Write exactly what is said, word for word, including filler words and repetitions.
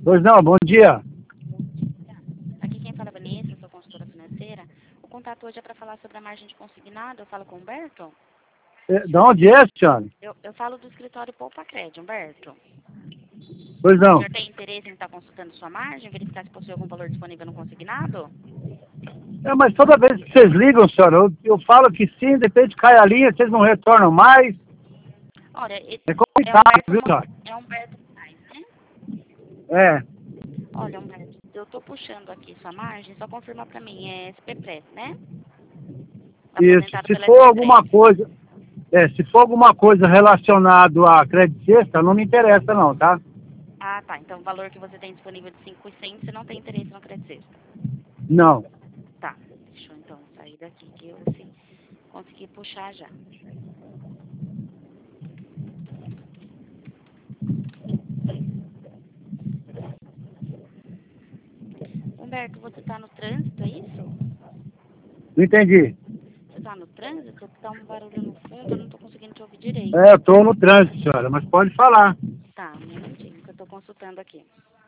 Pois não, bom dia. Aqui quem fala é Vanessa, sou consultora financeira. O contato hoje é para falar sobre a margem de consignado. Eu falo com o Humberto? É, de onde é, senhora? Eu, eu falo do escritório Poupa Crédito, Humberto. Pois O não. senhor tem interesse em estar consultando sua margem, verificar se possui algum valor disponível no consignado? É, mas toda vez que vocês ligam, senhora, eu, eu falo que sim, de repente cai a linha, vocês não retornam mais. Olha, e- É é complicado, Humberto, viu, Mo- senhora? é Humberto Moraes, né? É, Olha, Humberto, eu tô puxando aqui sua margem, só confirma para mim, é S P Press, né? isso. Aposentado Se pela for S P alguma Press. coisa, é, se for alguma coisa relacionada a crédito sexta, não me interessa não, tá? Ah, tá. Então o valor que você tem disponível de cinco mil e cem, você não tem interesse no crédito sexta. Não. Tá. Deixa eu então sair daqui que eu se conseguir puxar já. Humberto, você tá no trânsito, é isso? Não entendi. Você tá no trânsito? Tá um barulho no fundo, eu não tô conseguindo te ouvir direito. É, eu tô no trânsito, senhora, mas pode falar. Tá, um minutinho que eu tô consultando aqui.